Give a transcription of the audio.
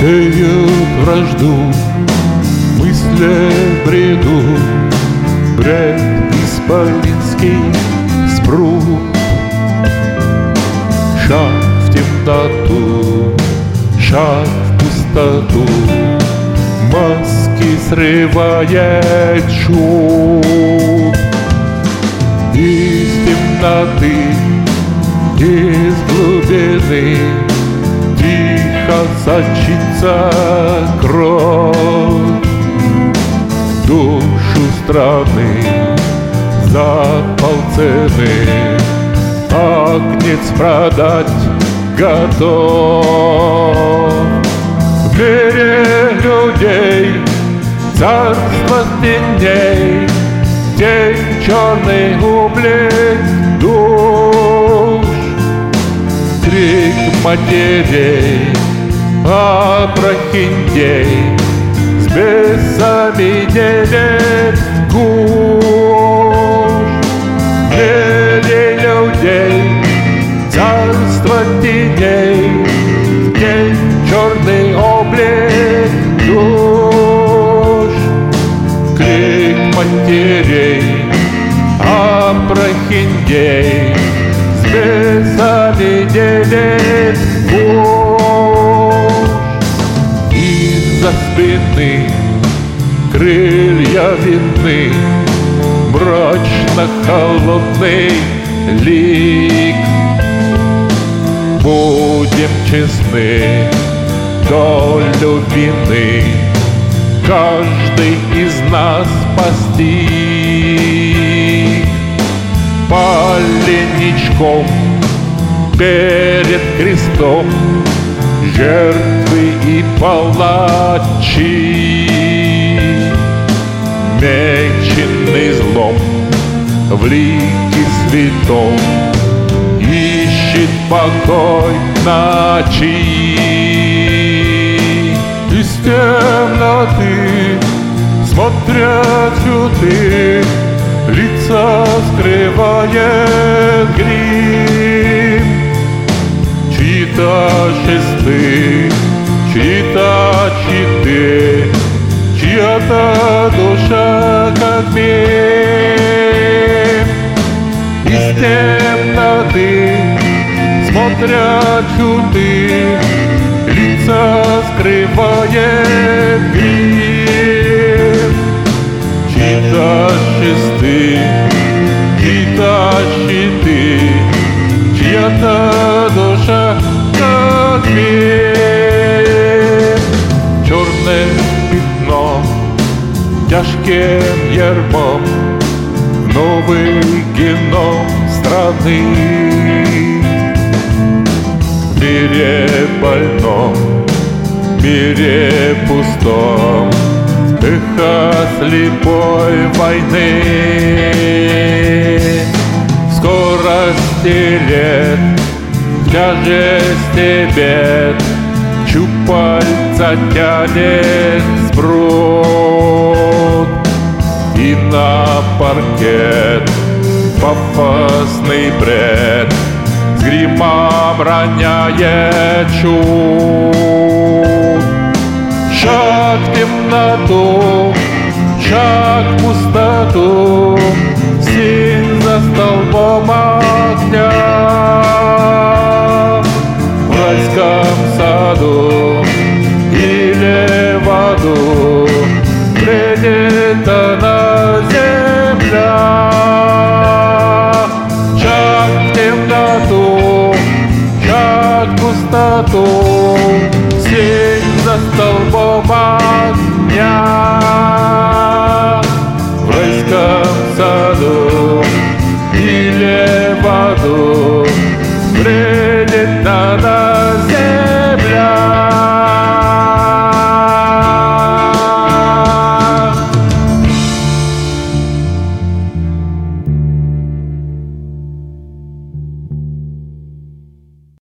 сеют вражду, мысли бреду, бред исполинский спрут. Шаг в темноту, шаг в пустоту, маски срывает шум. Из темноты, из глубины тихо сочится кровь. Душу страны за полцены агнец продать готов. В мире людей царство теней, день черный ублик душ. Крик матерей, опрохиндей, с бесами делит гуш. В мире людей царство теней, день черный облик душ. Крик матерей, опрохиндей, с бесами делит гуш. Из-за спины крылья видны, мрачно-холодный лик. Будем честны, долю вины каждый из нас постиг. Поленичком перед крестом жертвы и палачи, меченный злом в лике святом ищет покой ночи. Из темноты смотрят чуды, лица скрывает грим. Чьи-то шесты, чьи-то щиты, чья-то душа как мир. Из темноты смотрят чуды, лица скрывает грим. Чьи-то шесты, чьи-то щиты, чья-то душа как мир. Черным пятном, тяжким ярмом новый геном страны. В мире больном, мире пустом, эхо слепой войны. Скорости лет, тяжести бед, щупальца тянет сброд. И на паркет пафосный бред с гримом роняет шут. Шаг в темноту, шаг в пустоту, синь за столбом огня. В райском саду или в аду бредет она земля. Шаг в темноту, шаг в пустоту, синь за столбом огня. В райском саду или в аду